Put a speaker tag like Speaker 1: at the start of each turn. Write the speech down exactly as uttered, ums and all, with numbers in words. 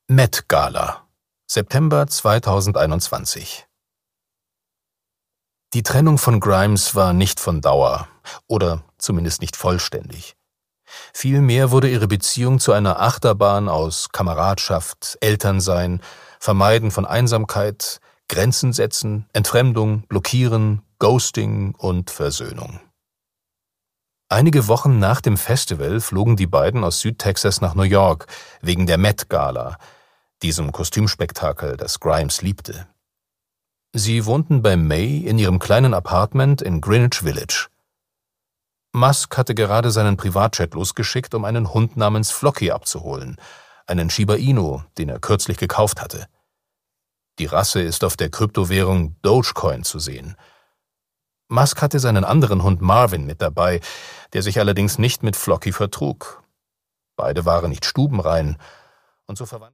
Speaker 1: Met Gala, September zweitausendeinundzwanzig. Die Trennung von Grimes war nicht von Dauer, oder zumindest nicht vollständig. Vielmehr wurde ihre Beziehung zu einer Achterbahn aus Kameradschaft, Elternsein, Vermeiden von Einsamkeit, Grenzen setzen, Entfremdung, Blockieren, Ghosting und Versöhnung. Einige Wochen nach dem Festival flogen die beiden aus Südtexas nach New York wegen der Met Gala, diesem Kostümspektakel, das Grimes liebte. Sie wohnten bei May in ihrem kleinen Apartment in Greenwich Village. Musk hatte gerade seinen Privatjet losgeschickt, um einen Hund namens Flocky abzuholen, einen Shiba Inu, den er kürzlich gekauft hatte. Die Rasse ist auf der Kryptowährung Dogecoin zu sehen. Musk hatte seinen anderen Hund Marvin mit dabei, der sich allerdings nicht mit Flocky vertrug. Beide waren nicht stubenrein, und so verwandt